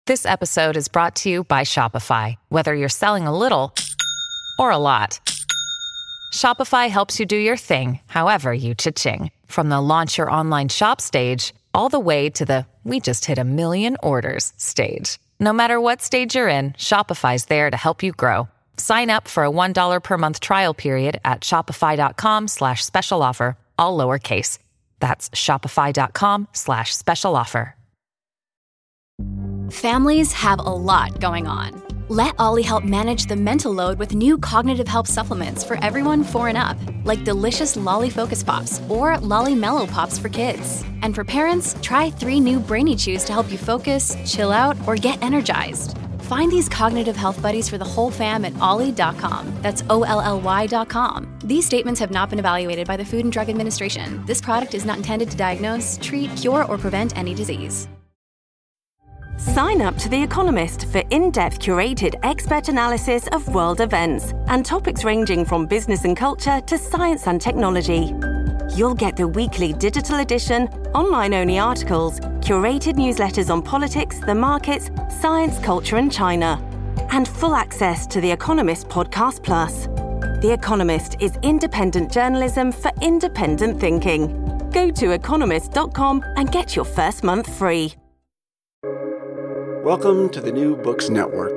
This episode is brought to you by Shopify. Whether you're selling a little or a lot, Shopify helps you do your thing, however you cha-ching. From the launch your online shop stage, all the way to the we just hit 1 million orders stage. No matter what stage you're in, Shopify's there to help you grow. Sign up for a $1 per month trial period at shopify.com/special offer, all lowercase. That's shopify.com/special offer. Families have a lot going on. Let Ollie help manage the mental load with new cognitive help supplements for everyone 4 and up, like delicious Lolly Focus Pops or Lolly Mellow Pops for kids. And for parents, try 3 new Brainy Chews to help you focus, chill out, or get energized. Find these cognitive health buddies for the whole fam at ollie.com. That's OLLY.com. These statements have not been evaluated by the Food and Drug Administration. This product is not intended to diagnose, treat, cure, or prevent any disease. Sign up to The Economist for in-depth curated expert analysis of world events and topics ranging from business and culture to science and technology. You'll get the weekly digital edition, online-only articles, curated newsletters on politics, the markets, science, culture and China, and full access to The Economist Podcast Plus. The Economist is independent journalism for independent thinking. Go to economist.com and get your first month free. Welcome to the New Books Network.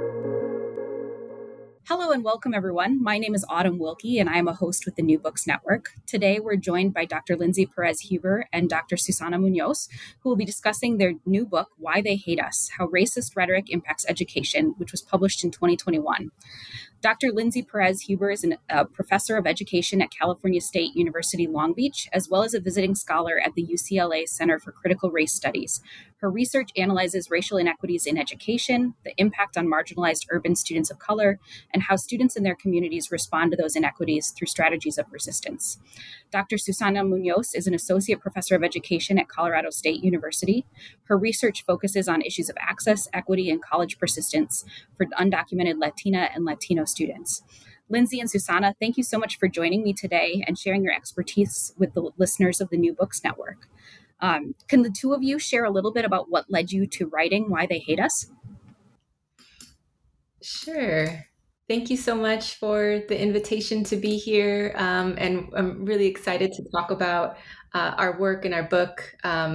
Hello and welcome, everyone. My name is Autumn Wilkie, and I am a host with the New Books Network. Today, we're joined by Dr. Lindsay Perez-Huber and Dr. Susana Munoz, who will be discussing their new book, Why They Hate Us: How Racist Rhetoric Impacts Education, which was published in 2021. Dr. Lindsay Perez-Huber is a professor of education at California State University, Long Beach, as well as a visiting scholar at the UCLA Center for Critical Race Studies. Her research analyzes racial inequities in education, the impact on marginalized urban students of color, and how students in their communities respond to those inequities through strategies of resistance. Dr. Susana Munoz is an associate professor of education at Colorado State University. Her research focuses on issues of access, equity, and college persistence for undocumented Latina and Latino students. Lindsay and Susana, thank you so much for joining me today and sharing your expertise with the listeners of the New Books Network. Can the two of you share a little bit about what led you to writing Why They Hate Us? Sure. Thank you so much for the invitation to be here. And I'm really excited to talk about our work and our book.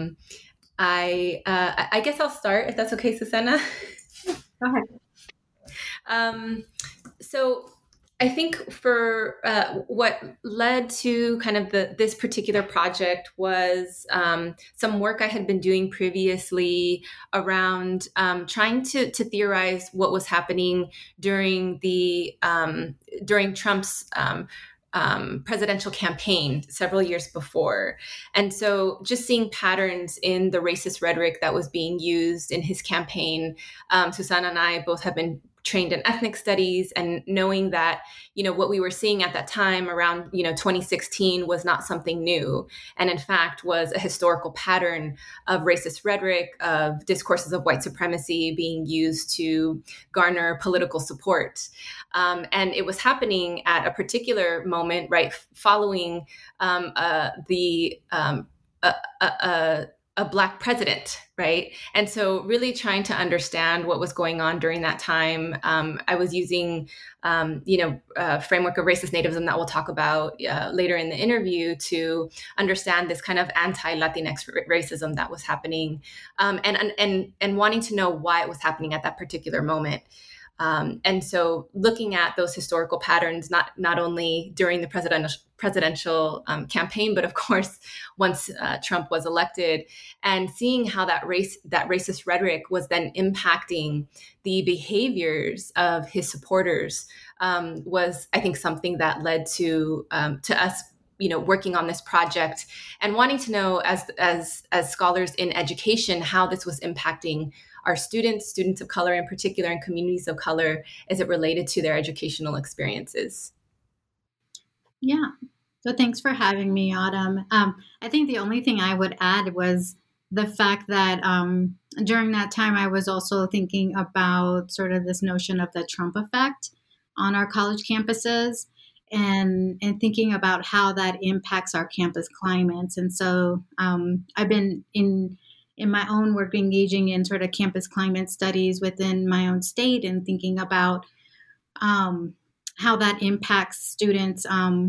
I guess I'll start, if that's okay, Susana. Go ahead. So I think for what led to kind of this particular project was some work I had been doing previously around trying to theorize what was happening during Trump's presidential campaign several years before. And so just seeing patterns in the racist rhetoric that was being used in his campaign, Susana and I both have been trained in ethnic studies, and knowing that, what we were seeing at that time around, 2016 was not something new. And in fact, was a historical pattern of racist rhetoric, of discourses of white supremacy being used to garner political support. And it was happening at a particular moment, right, following a Black president, right? And so really trying to understand what was going on during that time. I was using, a framework of racist nativism that we'll talk about later in the interview to understand this kind of anti-Latinx racism that was happening, and wanting to know why it was happening at that particular moment. And so looking at those historical patterns, not only during the presidential campaign, but of course, once Trump was elected, and seeing how that racist rhetoric was then impacting the behaviors of his supporters was, I think, something that led to us, working on this project and wanting to know as scholars in education, how this was impacting our students of color in particular, and communities of color as it related to their educational experiences. Yeah. So thanks for having me, Autumn. I think the only thing I would add was the fact that during that time, I was also thinking about sort of this notion of the Trump effect on our college campuses, and thinking about how that impacts our campus climates. And so I've been in in my own work, engaging in sort of campus climate studies within my own state and thinking about how that impacts students'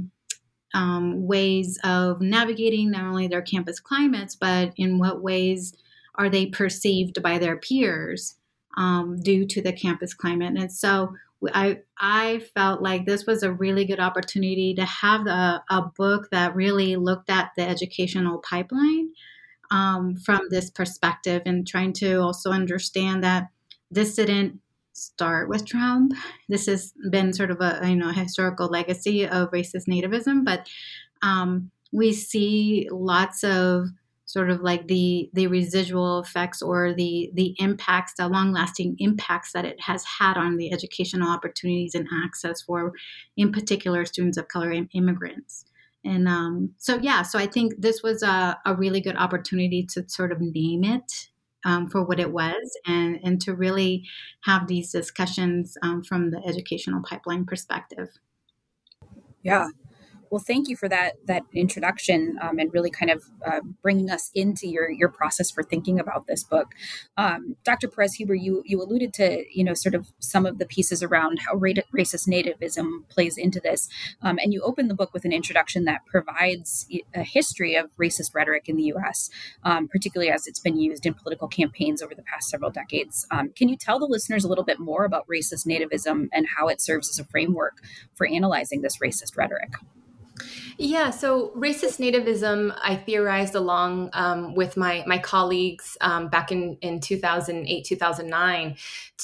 ways of navigating not only their campus climates, but in what ways are they perceived by their peers due to the campus climate. And so I felt like this was a really good opportunity to have a book that really looked at the educational pipeline from this perspective, and trying to also understand that this didn't start with Trump. This has been sort of a historical legacy of racist nativism, but we see lots of sort of like the residual effects or the impacts, the long-lasting impacts that it has had on the educational opportunities and access for, in particular, students of color and immigrants. And so I think this was a really good opportunity to sort of name it for what it was, and to really have these discussions from the educational pipeline perspective. Yeah. Well, thank you for that introduction and really kind of bringing us into your process for thinking about this book. Dr. Perez-Huber, you alluded to, sort of some of the pieces around how racist nativism plays into this. And you open the book with an introduction that provides a history of racist rhetoric in the U.S., particularly as it's been used in political campaigns over the past several decades. Can you tell the listeners a little bit more about racist nativism and how it serves as a framework for analyzing this racist rhetoric? Yeah, so racist nativism, I theorized along with my colleagues back in 2008, 2009,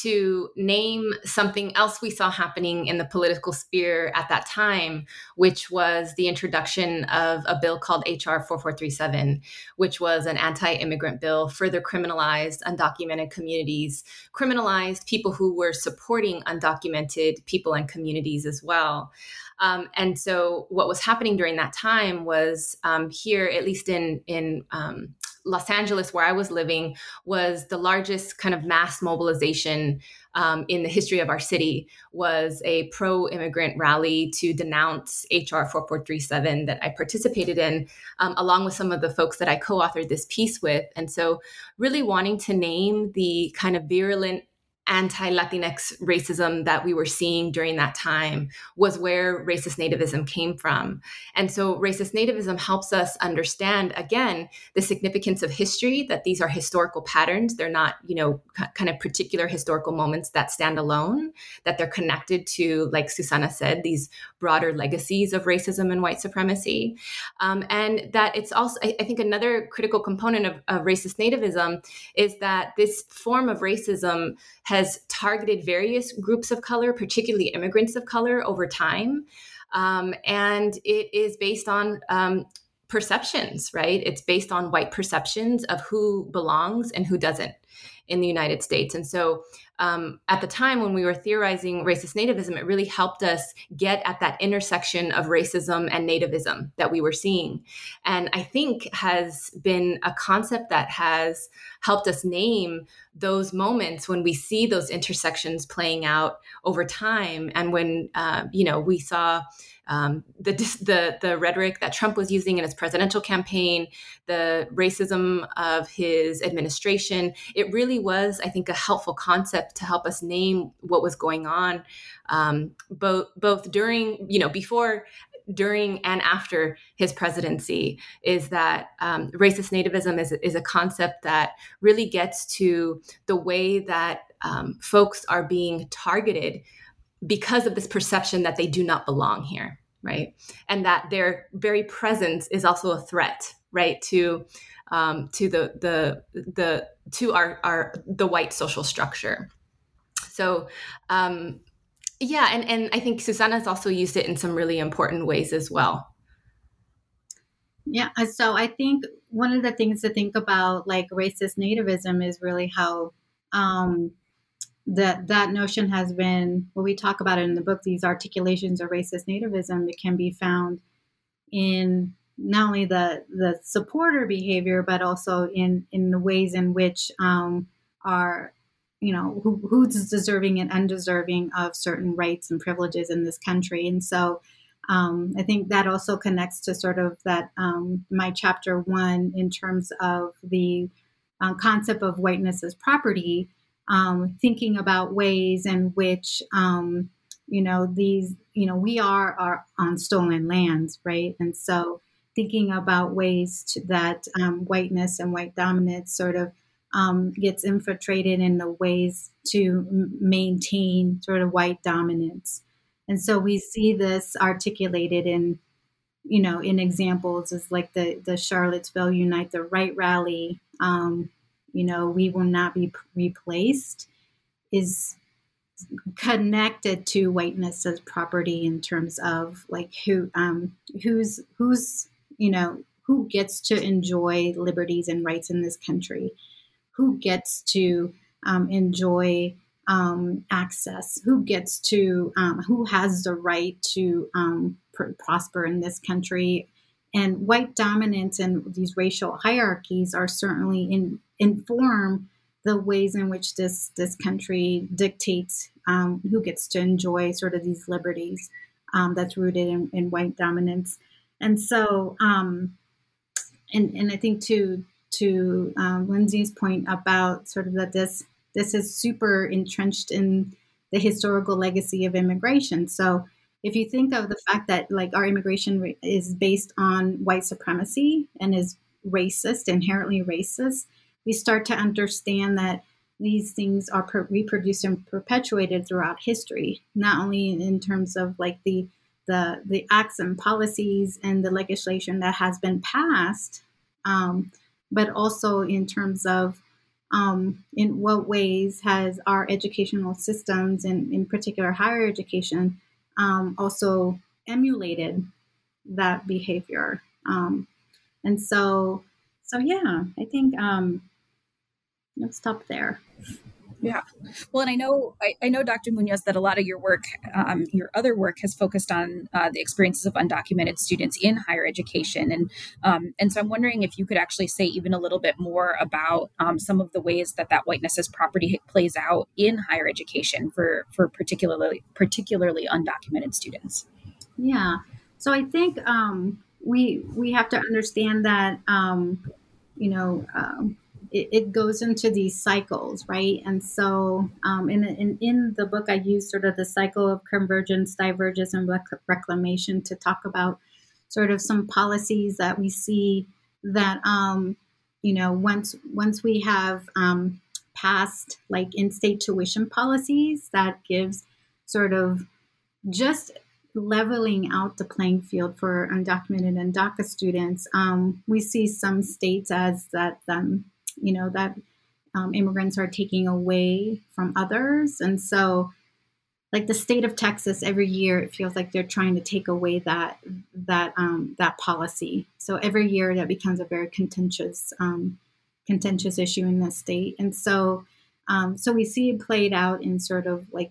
to name something else we saw happening in the political sphere at that time, which was the introduction of a bill called HR 4437, which was an anti-immigrant bill, further criminalized undocumented communities, criminalized people who were supporting undocumented people and communities as well. And so what was happening during that time was here, at least in Los Angeles, where I was living, was the largest kind of mass mobilization in the history of our city, was a pro-immigrant rally to denounce HR 4437 that I participated in, along with some of the folks that I co-authored this piece with. And so really wanting to name the kind of virulent anti-Latinx racism that we were seeing during that time was where racist nativism came from. And so racist nativism helps us understand, again, the significance of history, that these are historical patterns. They're not, kind of particular historical moments that stand alone, that they're connected to, like Susana said, these broader legacies of racism and white supremacy. And that it's also, I think another critical component of racist nativism is that this form of racism has targeted various groups of color, particularly immigrants of color, over time. And it is based on perceptions, right? It's based on white perceptions of who belongs and who doesn't in the United States. And so at the time when we were theorizing racist nativism, it really helped us get at that intersection of racism and nativism that we were seeing. And I think has been a concept that has helped us name those moments when we see those intersections playing out over time. And when, we saw the rhetoric that Trump was using in his presidential campaign, the racism of his administration, it really was, I think, a helpful concept to help us name what was going on, both during, before, during, and after his presidency. Is that racist nativism is a concept that really gets to the way that folks are being targeted because of this perception that they do not belong here, right? And that their very presence is also a threat, right, to the white social structure. So, and I think Susana's also used it in some really important ways as well. Yeah, so I think one of the things to think about, like racist nativism, is really how that notion has been, when we talk about it in the book, these articulations of racist nativism, it can be found in not only the supporter behavior, but also in the ways in which are, who's deserving and undeserving of certain rights and privileges in this country. And so I think that also connects to sort of that my chapter 1 in terms of the concept of whiteness as property, thinking about ways in which, we are on stolen lands, right? And so thinking about ways that whiteness and white dominance sort of gets infiltrated in the ways to maintain sort of white dominance. And so we see this articulated in examples as like the Charlottesville Unite the Right rally, we will not be replaced, is connected to whiteness as property in terms of like who gets to enjoy liberties and rights in this country, who gets to enjoy access, who has the right to prosper in this country. And white dominance and these racial hierarchies are certainly inform the ways in which this country dictates who gets to enjoy sort of these liberties that's rooted in white dominance. And so, and I think to Lindsay's point about sort of that this is super entrenched in the historical legacy of immigration. So if you think of the fact that like our immigration is based on white supremacy and is racist, inherently racist, we start to understand that these things are reproduced and perpetuated throughout history, not only in terms of like the acts and policies and the legislation that has been passed, but also in terms of in what ways has our educational systems, and in particular higher education, also emulated that behavior. And so yeah, I think let's stop there. Yeah. Well, and I know, Dr. Munoz, that a lot of your work, your other work, has focused on the experiences of undocumented students in higher education, and so I'm wondering if you could actually say even a little bit more about some of the ways that whiteness as property plays out in higher education for particularly undocumented students. Yeah. So I think we have to understand that it goes into these cycles, right? And so in the book, I use sort of the cycle of convergence, divergence, and reclamation to talk about sort of some policies that we see that, once we have passed like in-state tuition policies that gives sort of just leveling out the playing field for undocumented and DACA students, we see some states as that immigrants are taking away from others. And so like the state of Texas, every year, it feels like they're trying to take away that policy. So every year that becomes a very contentious issue in the state. And so we see it played out in sort of like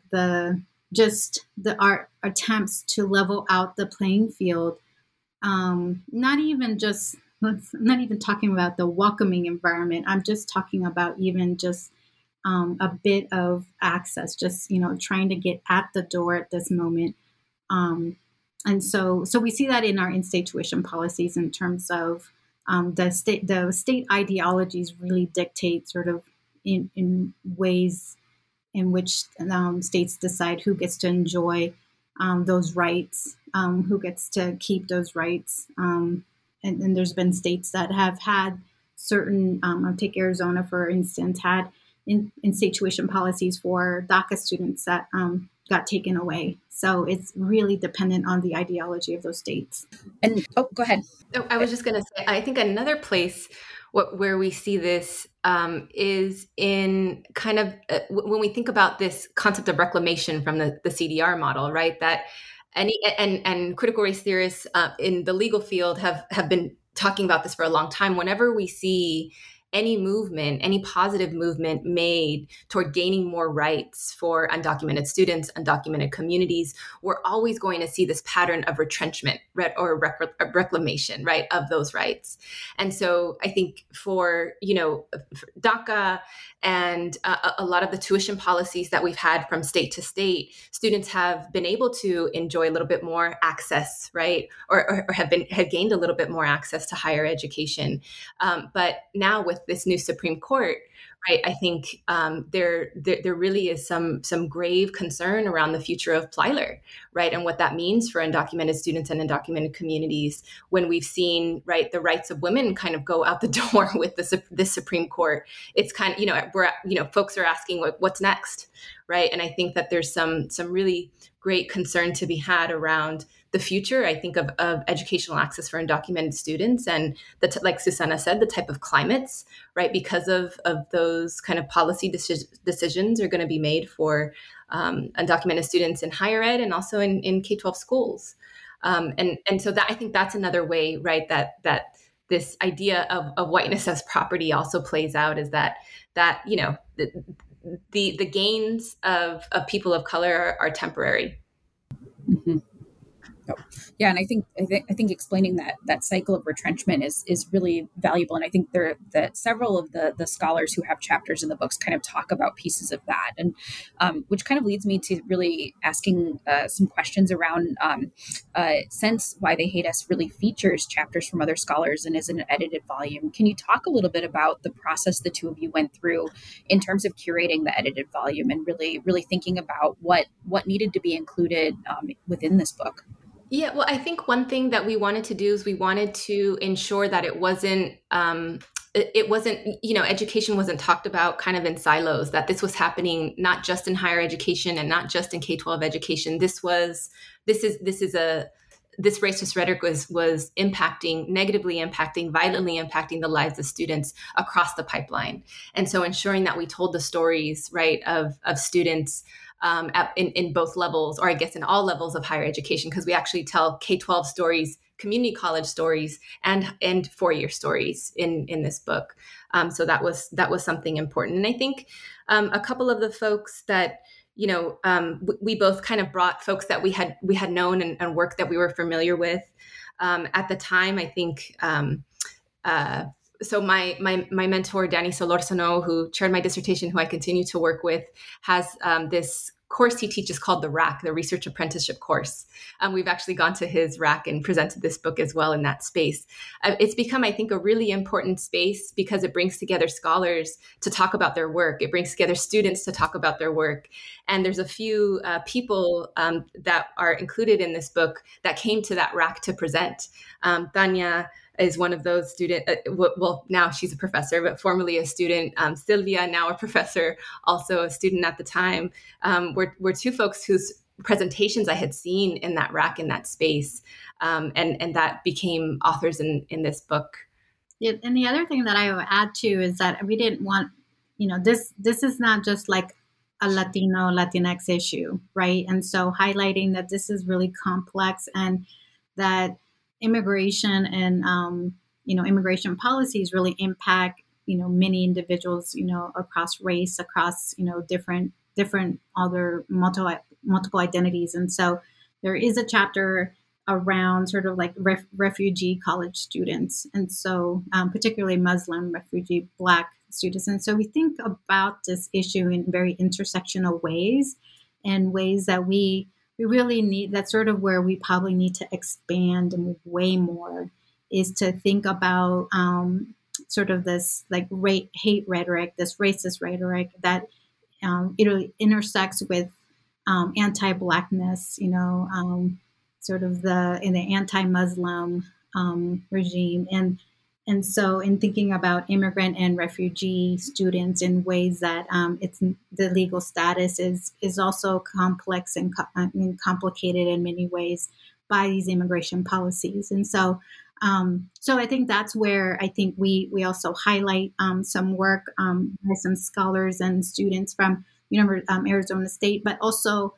our attempts to level out the playing field. I'm not even talking about the welcoming environment. I'm just talking about even just a bit of access, just, trying to get at the door at this moment. And so we see that in our in-state tuition policies in terms of the state ideologies really dictate sort of in ways in which states decide who gets to enjoy those rights, who gets to keep those rights. And there's been states that have had certain, I'll take Arizona, for instance, had in-state tuition policies for DACA students that got taken away. So it's really dependent on the ideology of those states. And go ahead. I was just going to say, I think another place where we see this is in kind of when we think about this concept of reclamation from the CDR model, right? That and critical race theorists in the legal field have been talking about this for a long time. Whenever we see any movement, any positive movement made toward gaining more rights for undocumented students, undocumented communities, we're always going to see this pattern of retrenchment or reclamation, right, of those rights. And so I think for DACA and a lot of the tuition policies that we've had from state to state, students have been able to enjoy a little bit more access, right, or have gained a little bit more access to higher education. But now with with this new Supreme Court, right, I think there really is some grave concern around the future of Plyler, right, and what that means for undocumented students and undocumented communities when we've seen, right, the rights of women kind of go out the door with this Supreme Court. It's kind of, folks are asking, what's next, right? And I think that there's some really great concern to be had around the future, I think, of educational access for undocumented students, and like Susana said, the type of climates, right, because of those kind of policy decisions are going to be made for undocumented students in higher ed and also in K-12 schools. And so that, I think that's another way, right, that this idea of whiteness as property also plays out, is that the gains of people of color are temporary. Mm-hmm. Yeah, and I think explaining that cycle of retrenchment is really valuable, and I think that several of the scholars who have chapters in the books kind of talk about pieces of that, and which kind of leads me to really asking some questions around since Why They Hate Us really features chapters from other scholars and is an edited volume. Can you talk a little bit about the process the two of you went through in terms of curating the edited volume and really thinking about what needed to be included within this book? Yeah, well, I think one thing that we wanted to do is we wanted to ensure that it wasn't, education wasn't talked about kind of in silos, that this was happening not just in higher education and not just in K-12 education. This racist rhetoric was negatively impacting, violently impacting the lives of students across the pipeline. And so ensuring that we told the stories, right, of students in both levels, or I guess in all levels of higher education, because we actually tell K-12 stories, community college stories, and four-year stories in this book. So that was something important. And I think a couple of the folks that, we both kind of brought folks that we had known and work that we were familiar with at the time. I think so my mentor, Danny Solorzano, who chaired my dissertation, who I continue to work with, has this course he teaches called the RAC, the Research Apprenticeship Course. We've actually gone to his RAC and presented this book as well in that space. It's become, I think, a really important space because it brings together scholars to talk about their work. It brings together students to talk about their work. And there's a few people that are included in this book that came to that RAC to present. Tanya is one of those students. Well, now she's a professor, but formerly a student. Sylvia, now a professor, also a student at the time. Were two folks whose presentations I had seen in that RAC, in that space, and that became authors in this book. Yeah, and the other thing that I would add too is that we didn't want, this is not just like a Latino, Latinx issue, right? And so highlighting that this is really complex and that immigration and, immigration policies really impact, many individuals, across race, across, different other multiple identities. And so there is a chapter around sort of like refugee college students. And so particularly Muslim, refugee, Black students. And so we think about this issue in very intersectional ways and ways that we really need, that's sort of where we probably need to expand and move way more, is to think about sort of this like hate rhetoric, this racist rhetoric that intersects with anti-Blackness, sort of in the anti-Muslim regime. And so in thinking about immigrant and refugee students in ways that it's the legal status is also complex and complicated in many ways by these immigration policies. And so I think that's where I think we also highlight some work by some scholars and students from Arizona State, but also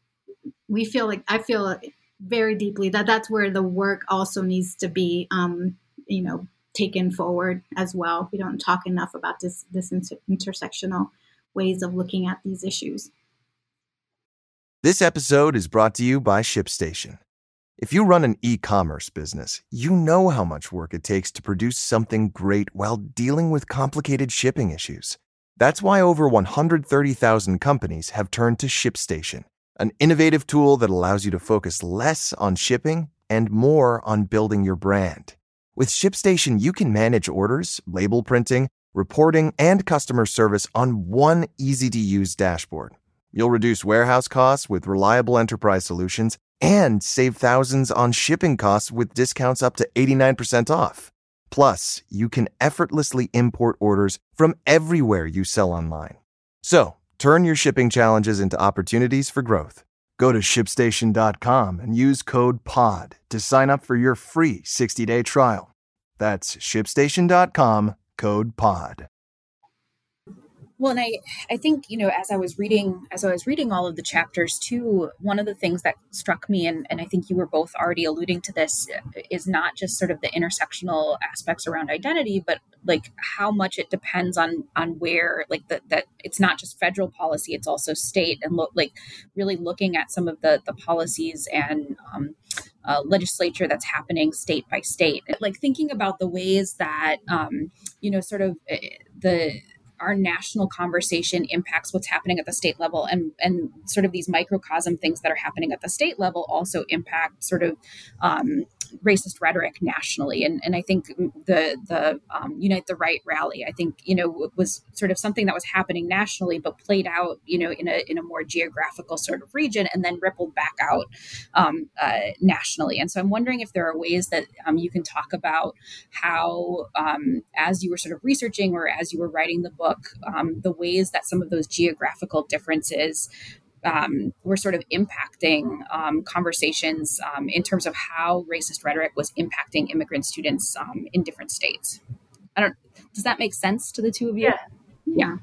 I feel very deeply that that's where the work also needs to be, taken forward as well. We don't talk enough about this intersectional ways of looking at these issues. This episode is brought to you by ShipStation. If you run an e-commerce business, you know how much work it takes to produce something great while dealing with complicated shipping issues. That's why over 130,000 companies have turned to ShipStation, an innovative tool that allows you to focus less on shipping and more on building your brand. With ShipStation, you can manage orders, label printing, reporting, and customer service on one easy-to-use dashboard. You'll reduce warehouse costs with reliable enterprise solutions and save thousands on shipping costs with discounts up to 89% off. Plus, you can effortlessly import orders from everywhere you sell online. So, turn your shipping challenges into opportunities for growth. Go to ShipStation.com and use code POD to sign up for your free 60-day trial. That's ShipStation.com, code POD. Well, and I think, as I was reading all of the chapters too, one of the things that struck me, and I think you were both already alluding to this, is not just sort of the intersectional aspects around identity, but like how much it depends on where, like that it's not just federal policy, it's also state, and really looking at some of the policies and legislature that's happening state by state, like thinking about the ways that sort of our national conversation impacts what's happening at the state level, and sort of these microcosm things that are happening at the state level also impact sort of racist rhetoric nationally. And I think the Unite the Right rally, I think, was sort of something that was happening nationally, but played out, in a more geographical sort of region and then rippled back out nationally. And so I'm wondering if there are ways that you can talk about how, as you were sort of researching or as you were writing the book, the ways that some of those geographical differences were sort of impacting conversations in terms of how racist rhetoric was impacting immigrant students in different states. Does that make sense to the two of you? Yeah.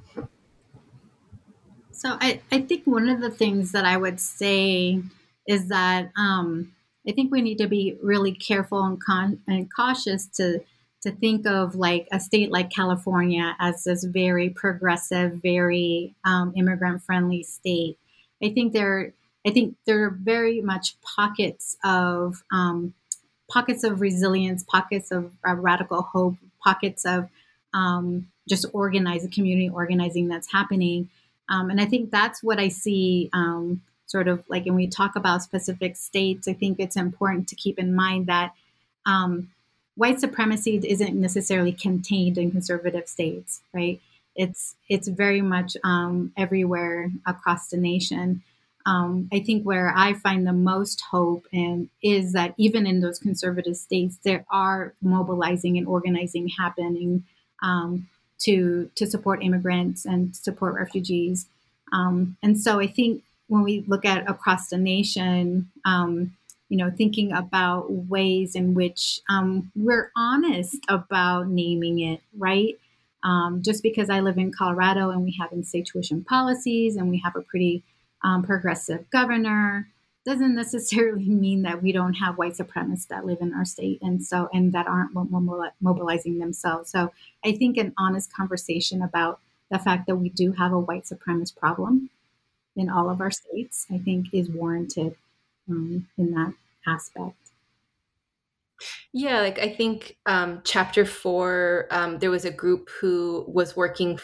So I think one of the things that I would say is that I think we need to be really careful and cautious to think of like a state like California as this very progressive, very immigrant-friendly state. I think there are very much pockets of resilience, pockets of radical hope, pockets of just community organizing that's happening. And I think that's what I see sort of like when we talk about specific states. I think it's important to keep in mind that white supremacy isn't necessarily contained in conservative states, right? It's very much everywhere across the nation. I think where I find the most hope is that even in those conservative states, there are mobilizing and organizing happening to support immigrants and support refugees. And so I think when we look at across the nation, thinking about ways in which we're honest about naming it, right? Just because I live in Colorado and we have in-state tuition policies and we have a pretty progressive governor doesn't necessarily mean that we don't have white supremacists that live in our state and that aren't mobilizing themselves. So I think an honest conversation about the fact that we do have a white supremacist problem in all of our states, I think is warranted in that aspect. Yeah, like I think chapter 4, there was a group who was working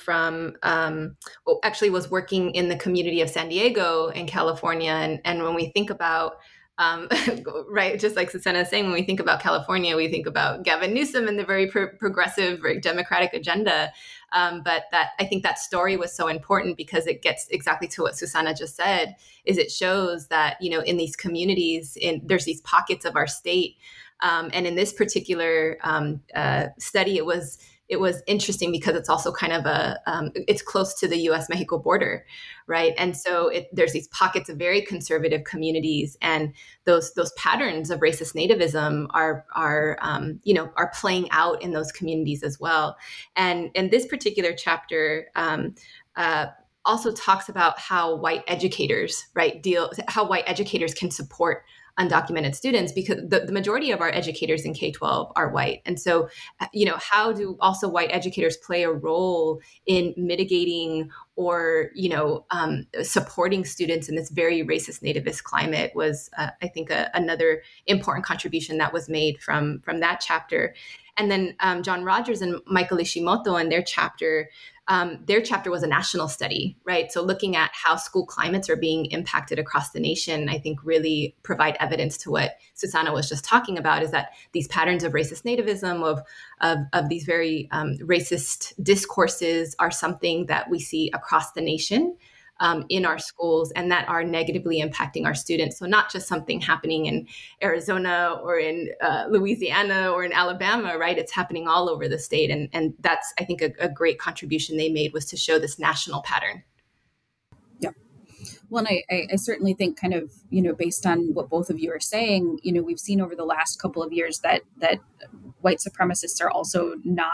was working in the community of San Diego in California. And when we think about, right, just like Susanna is saying, when we think about California, we think about Gavin Newsom and the very progressive, very democratic agenda. But I think that story was so important because it gets exactly to what Susanna just said, is it shows that, in these communities, there's these pockets of our state. And in this particular study, it was interesting because it's also kind of it's close to the U.S.-Mexico border, right? And so there's these pockets of very conservative communities, and those patterns of racist nativism are playing out in those communities as well. And this particular chapter also talks about how white educators, right, how white educators can support undocumented students, because the majority of our educators in K-12 are white. And so, how do also white educators play a role in mitigating or, supporting students in this very racist nativist climate was, I think, another important contribution that was made from that chapter. And then John Rogers and Michael Ishimoto and their chapter was a national study, right? So looking at how school climates are being impacted across the nation, I think really provide evidence to what Susanna was just talking about, is that these patterns of racist nativism, of these very racist discourses are something that we see across the nation in our schools, and that are negatively impacting our students. So not just something happening in Arizona or in Louisiana or in Alabama, right? It's happening all over the state. And that's, I think, a great contribution they made, was to show this national pattern. Yeah. Well, and I certainly think, kind of, based on what both of you are saying, we've seen over the last couple of years that white supremacists are also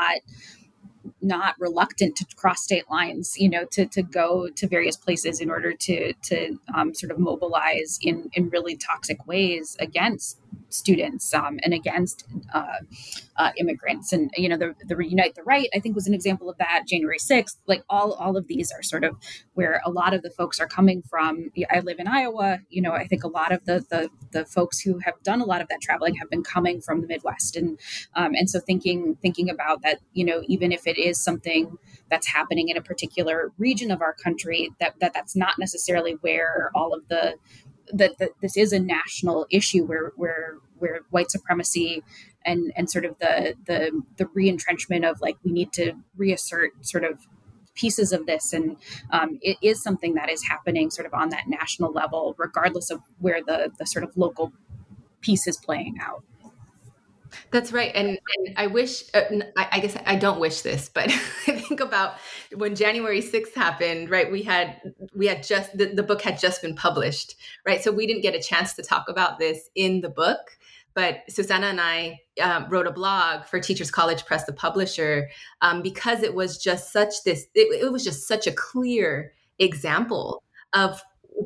not reluctant to cross state lines, to go to various places in order to sort of mobilize in really toxic ways against students and against immigrants. And, the Reunite the Right, I think, was an example of that. January 6th, like all of these are sort of where a lot of the folks are coming from. I live in Iowa. I think a lot of the folks who have done a lot of that traveling have been coming from the Midwest. And so thinking about that, even if it is something that's happening in a particular region of our country, that's not necessarily where all of that this is a national issue where white supremacy and sort of the re-entrenchment of, like, we need to reassert sort of pieces of this. And it is something that is happening sort of on that national level, regardless of where the sort of local piece is playing out. That's right. And I wish, I guess I don't wish this, but I think about when January 6th happened, right? We had just, the book had just been published, right? So we didn't get a chance to talk about this in the book, but Susanna and I wrote a blog for Teachers College Press, the publisher, because it was just it was just such a clear example of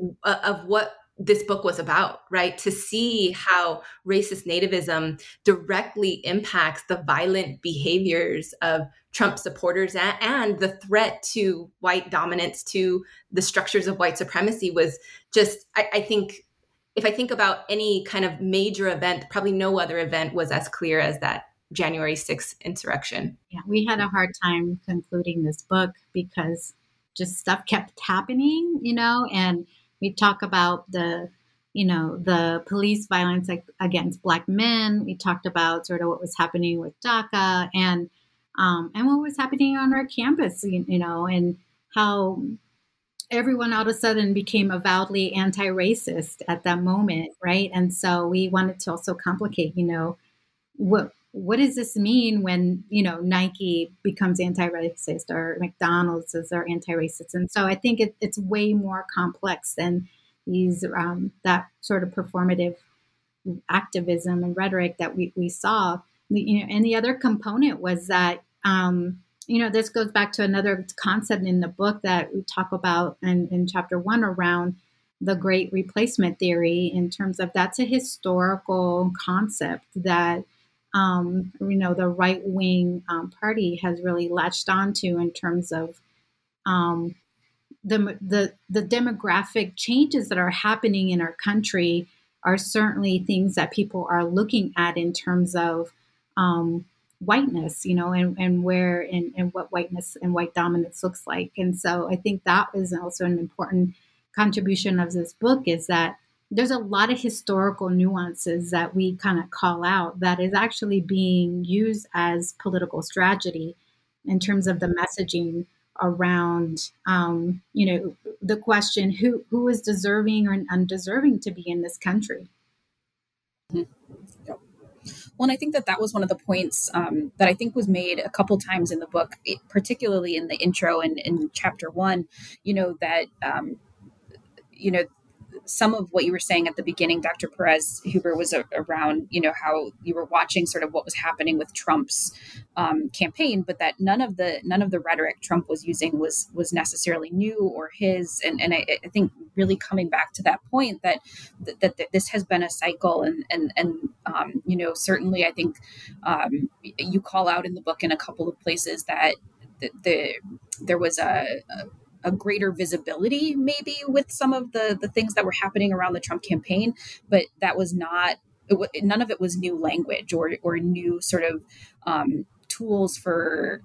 what this book was about, right? To see how racist nativism directly impacts the violent behaviors of Trump supporters and the threat to white dominance, to the structures of white supremacy, was just, I think, if I think about any kind of major event, probably no other event was as clear as that January 6th insurrection. Yeah, we had a hard time concluding this book because just stuff kept happening, and we talk about the police violence against Black men. We talked about sort of what was happening with DACA and what was happening on our campus, and how everyone all of a sudden became avowedly anti-racist at that moment, right? And so we wanted to also complicate, what does this mean when, Nike becomes anti-racist or McDonald's is our anti-racist? And so I think it's way more complex than these that sort of performative activism and rhetoric that we saw. And the other component was that, this goes back to another concept in the book that we talk about in chapter 1 around the Great Replacement theory, in terms of that's a historical concept that the right-wing party has really latched onto, in terms of the demographic changes that are happening in our country are certainly things that people are looking at in terms of whiteness, and where and what whiteness and white dominance looks like. And so I think that is also an important contribution of this book, is that there's a lot of historical nuances that we kind of call out that is actually being used as political strategy in terms of the messaging around, the question, who is deserving or undeserving to be in this country. Mm-hmm. Yep. Well, and I think that was one of the points that I think was made a couple times in the book, particularly in the intro and in chapter 1, that, some of what you were saying at the beginning, Dr. Perez Huber, was around, how you were watching sort of what was happening with Trump's campaign, but that none of the rhetoric Trump was using was necessarily new or his. And I think really coming back to that point that this has been a cycle, and certainly I think you call out in the book in a couple of places that there was a greater visibility maybe with some of the things that were happening around the Trump campaign, but that was not none of it was new language or new sort of tools for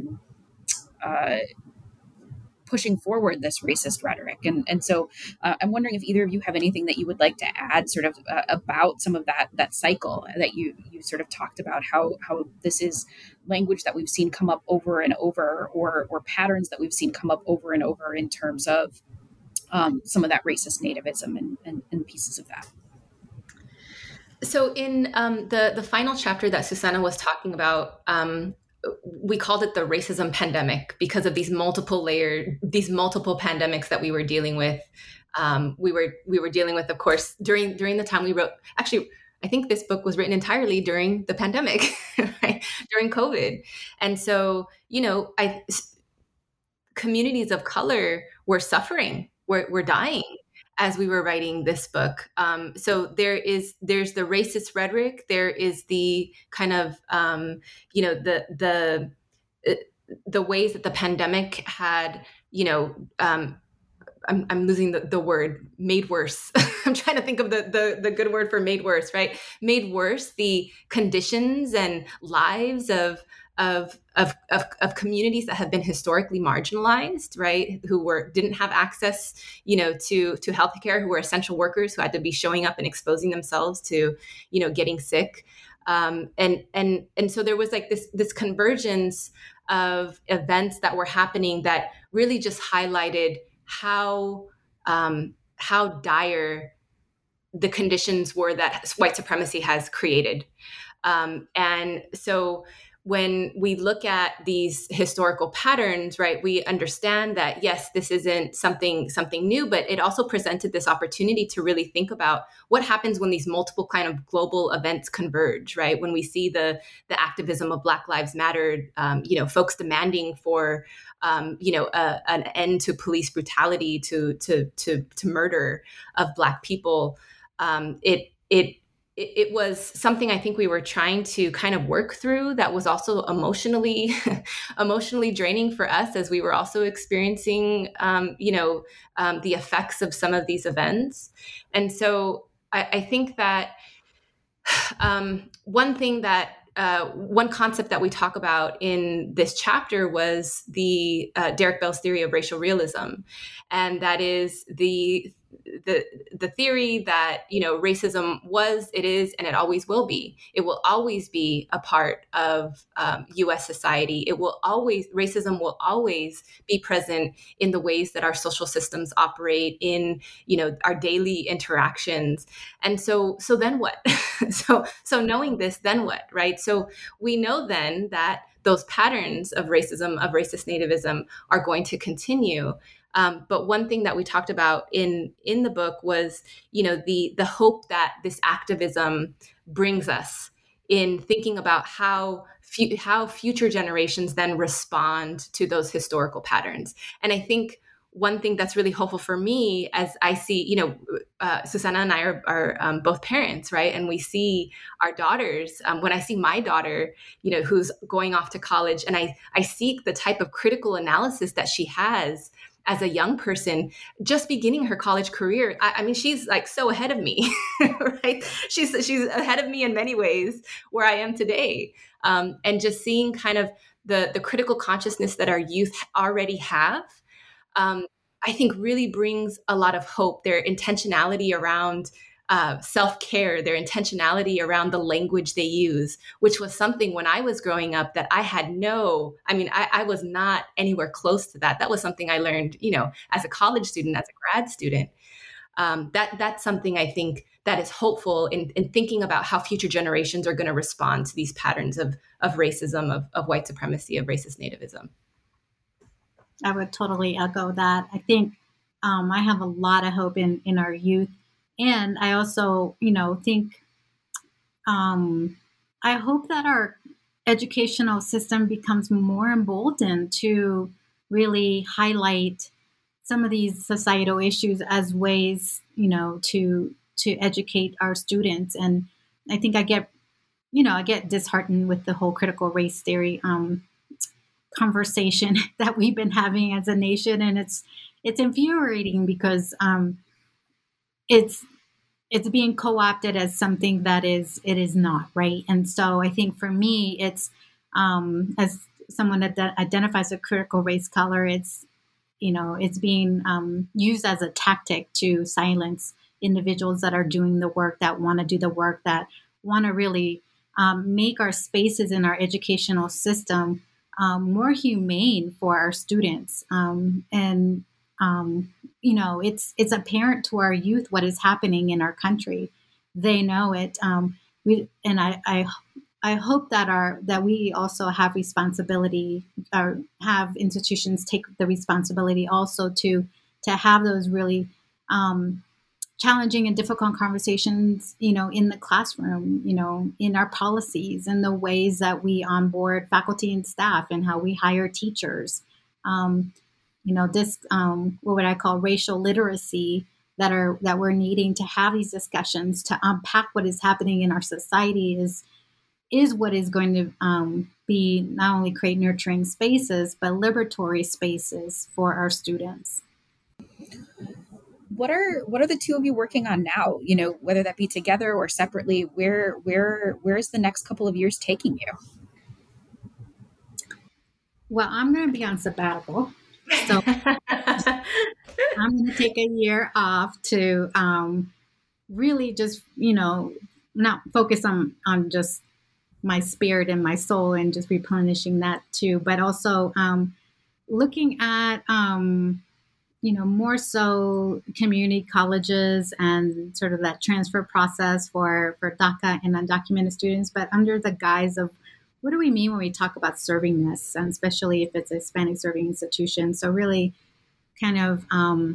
pushing forward this racist rhetoric. And so I'm wondering if either of you have anything that you would like to add sort of about some of that cycle that you sort of talked about, how this is language that we've seen come up over and over, or patterns that we've seen come up over and over in terms of some of that racist nativism and pieces of that. So in the final chapter that Susana was talking about, we called it the racism pandemic because of these multiple pandemics that we were dealing with. We were dealing with, of course, during the time we wrote. Actually, I think this book was written entirely during the pandemic, right? During COVID, and so communities of color were suffering, were dying as we were writing this book. So there's the racist rhetoric. There is the kind of, the ways that the pandemic had, I'm losing the word, made worse. I'm trying to think of the good word for made worse, right? Made worse the conditions and lives of communities that have been historically marginalized, right? Who didn't have access, to healthcare, who were essential workers, who had to be showing up and exposing themselves to, getting sick. And so there was like this convergence of events that were happening that really just highlighted how dire the conditions were that white supremacy has created. And so when we look at these historical patterns, right, we understand that, yes, this isn't something new, but it also presented this opportunity to really think about what happens when these multiple kind of global events converge, right? When we see the activism of Black Lives Matter, folks demanding for, an end to police brutality, to murder of Black people. It was something I think we were trying to kind of work through that was also emotionally draining for us as we were also experiencing, the effects of some of these events. And so I think that one concept that we talk about in this chapter was the Derek Bell's theory of racial realism. And that is the theory that, racism was, it is, and it always will be. It will always be a part of U.S. society. Racism will always be present in the ways that our social systems operate, in, our daily interactions. And so then what? so knowing this, then what, right? So we know then that those patterns of racism, of racist nativism, are going to continue. But one thing that we talked about in the book was, the hope that this activism brings us in thinking about how future generations then respond to those historical patterns. And I think one thing that's really hopeful for me, as I see, Susana and I are both parents, right? And we see our daughters. When I see my daughter, who's going off to college, and I seek the type of critical analysis that she has as a young person, just beginning her college career. I mean, she's like so ahead of me, right? She's ahead of me in many ways where I am today. And just seeing kind of the critical consciousness that our youth already have, I think really brings a lot of hope. Their intentionality around self-care, their intentionality around the language they use, which was something when I was growing up that I had I was not anywhere close to that. That was something I learned, as a college student, as a grad student. That's something I think that is hopeful in thinking about how future generations are going to respond to these patterns of racism, of white supremacy, of racist nativism. I would totally echo that. I think I have a lot of hope in our youth. And I also, think I hope that our educational system becomes more emboldened to really highlight some of these societal issues as ways, to educate our students. And I think I get disheartened with the whole critical race theory conversation that we've been having as a nation, and it's infuriating because it's it's being co-opted as something that it is not, right? And so I think for me, it's as someone that identifies a critical race color, it's it's being used as a tactic to silence individuals that are doing the work, that want to do the work, that want to really make our spaces in our educational system more humane for our students. It's apparent to our youth what is happening in our country. They know it. I hope that we also have responsibility, or have institutions take the responsibility also to have those really challenging and difficult conversations, in the classroom, in our policies and the ways that we onboard faculty and staff and how we hire teachers. This what would I call racial literacy that we're needing to have these discussions to unpack what is happening in our society is what is going to be not only create nurturing spaces, but liberatory spaces for our students. What are the two of you working on now? Whether that be together or separately, where is the next couple of years taking you? Well, I'm going to be on sabbatical. So I'm going to take a year off to really just, not focus on just my spirit and my soul and just replenishing that too, but also looking at, more so community colleges and sort of that transfer process for DACA and undocumented students, but under the guise of what do we mean when we talk about servingness, and especially if it's a Hispanic serving institution. So really kind of,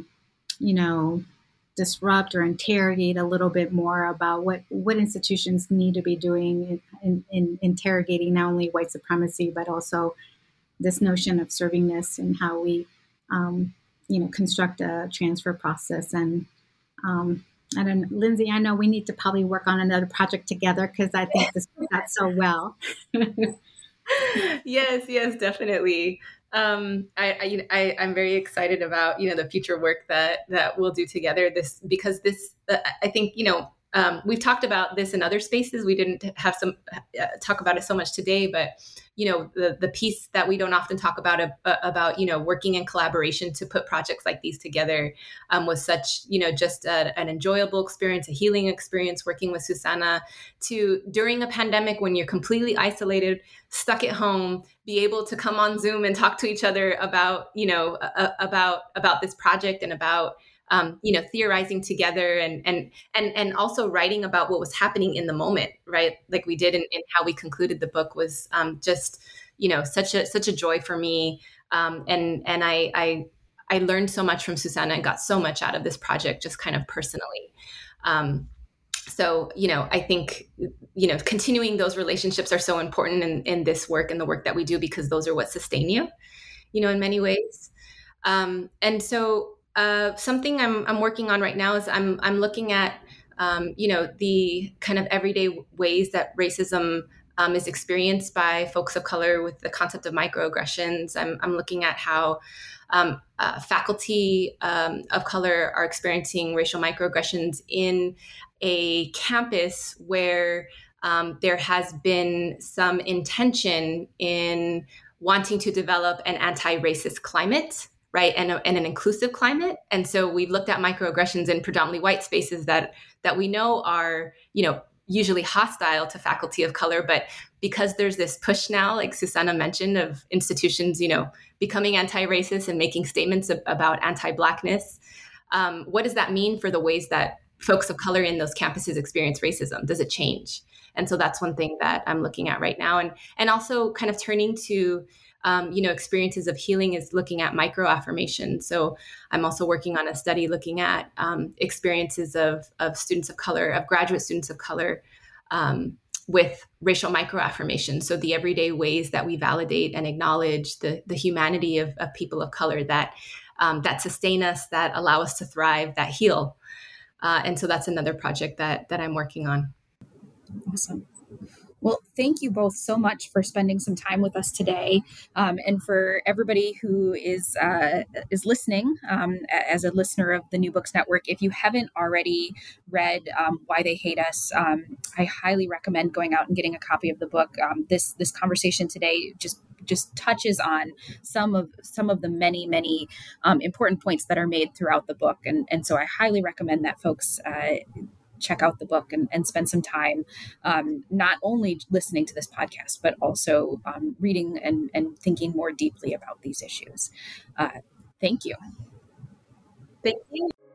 disrupt or interrogate a little bit more about what institutions need to be doing in interrogating not only white supremacy, but also this notion of servingness and how we, construct a transfer process. And Lindsay, I know we need to probably work on another project together because I think this worked out so well. Yes, definitely. I'm very excited about, the future work that we'll do together because I think, we've talked about this in other spaces. We didn't have talk about it so much today, but, the piece that we don't often talk about, working in collaboration to put projects like these together was such, just an enjoyable experience, a healing experience working with Susana during a pandemic when you're completely isolated, stuck at home, be able to come on Zoom and talk to each other about, about this project and about, theorizing together and also writing about what was happening in the moment, right? Like we did in how we concluded the book was just, such a joy for me. And I learned so much from Susana and got so much out of this project, just kind of personally. So, I think, continuing those relationships are so important in this work and the work that we do, because those are what sustain you, in many ways. And so something I'm working on right now is I'm looking at, the kind of everyday ways that racism is experienced by folks of color with the concept of microaggressions. I'm looking at how faculty of color are experiencing racial microaggressions in a campus where there has been some intention in wanting to develop an anti-racist climate, right, and an inclusive climate. And so we've looked at microaggressions in predominantly white spaces that we know are, usually hostile to faculty of color. But because there's this push now, like Susana mentioned, of institutions, becoming anti-racist and making statements about anti-Blackness, what does that mean for the ways that folks of color in those campuses experience racism? Does it change? And so that's one thing that I'm looking at right now. And also kind of turning to experiences of healing is looking at microaffirmation. So I'm also working on a study looking at experiences of students of color, of graduate students of color with racial microaffirmation. So the everyday ways that we validate and acknowledge the humanity of people of color that sustain us, that allow us to thrive, that heal. And so that's another project that I'm working on. Awesome. Well, thank you both so much for spending some time with us today, and for everybody who is listening. As a listener of the New Books Network, if you haven't already read Why They Hate Us, I highly recommend going out and getting a copy of the book. This conversation today just touches on some of the many important points that are made throughout the book, and so I highly recommend that folks check out the book and spend some time not only listening to this podcast, but also reading and thinking more deeply about these issues. Thank you. Thank you.